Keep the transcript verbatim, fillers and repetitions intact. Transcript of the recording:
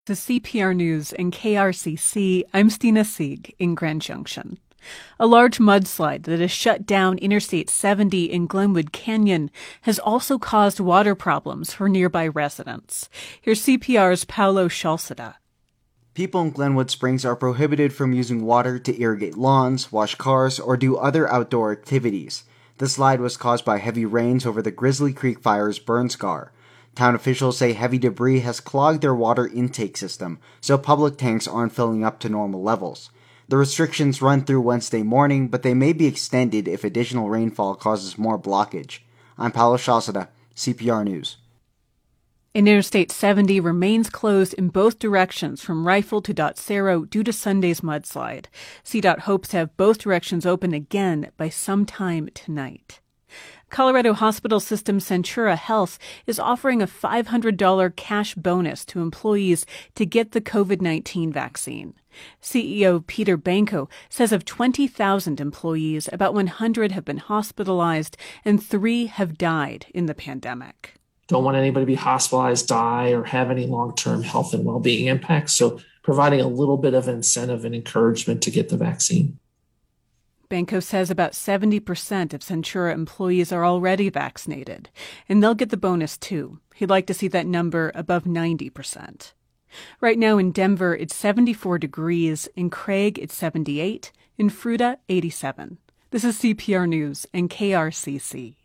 The C P R News and K R C C, I'm Stina Sieg in Grand Junction. A large mudslide that has shut down Interstate seventy in Glenwood Canyon has also caused water problems for nearby residents. Here's C P R's Paolo Scialsita. People in Glenwood Springs are prohibited from using water to irrigate lawns, wash cars, or do other outdoor activities. The slide was caused by heavy rains over the Grizzly Creek Fire's burn scar. Town officials say heavy debris has clogged their water intake system, so public tanks aren't filling up to normal levels. The restrictions run through Wednesday morning, but they may be extended if additional rainfall causes more blockage. I'm Paolo Scialsita, C P R News. And Interstate seventy remains closed in both directions from Rifle to Dot Cerro due to Sunday's mudslide. C DOT hopes to have both directions open again by sometime tonight. Colorado Hospital System Centura Health is offering a five hundred dollars cash bonus to employees to get the COVID nineteen vaccine. C E O Peter Banko says of twenty thousand employees, about one hundred have been hospitalized and three have died in the pandemic. Don't want anybody to be hospitalized, die, or have any long-term health and well-being impacts. So providing a little bit of incentive and encouragement to get the vaccine. Banko says about seventy percent of Centura employees are already vaccinated, and they'll get the bonus too. He'd like to see that number above ninety percent. Right now in Denver, it's seventy-four degrees. In Craig, it's seventy-eight. In Fruita, eighty-seven. This is C P R News and K R C C.